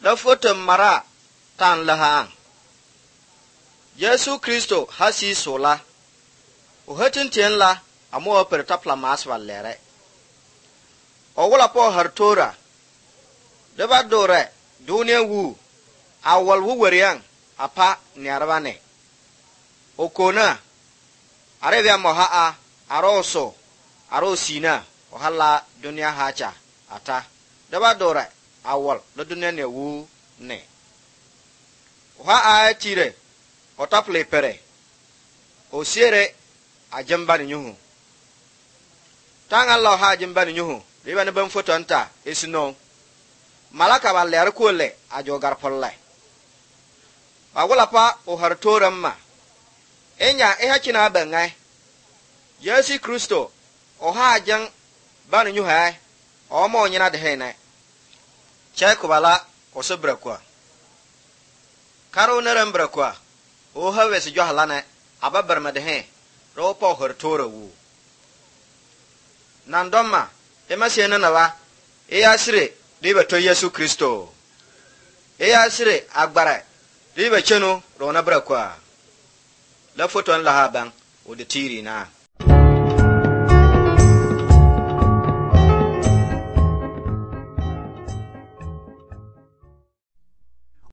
la foto mara tan laha Yesu Kristo hasi sola o hatin tien la amo per tapla mas valere o wala po hartora de ba dore dunia wu awal wu werian apa niarbane o kona arevia moha a aroso arosina o hala dunia hacha ata de ba dore awal do dunia ne wu ne o ha a tire o taple pere o sere a jambani nyuhu tanga Allah ha jambani nyuhu riba ne ban foto anta esino malaka ba ler ko le a jogar polle awala pa o hartoram ma enya e hakina bangai Yesu Kristo o ha jan bani nyuhu ai o mo nyina de hene che ko bala o sobra kwa karo nerembra kwa o hawe si johalane ababar madehe ro po hartora wu nandoma emasiena nawa e asire de to Yesu Kristo e asire agbara de chenu ro na bra kwa la foto la haban o de tiri na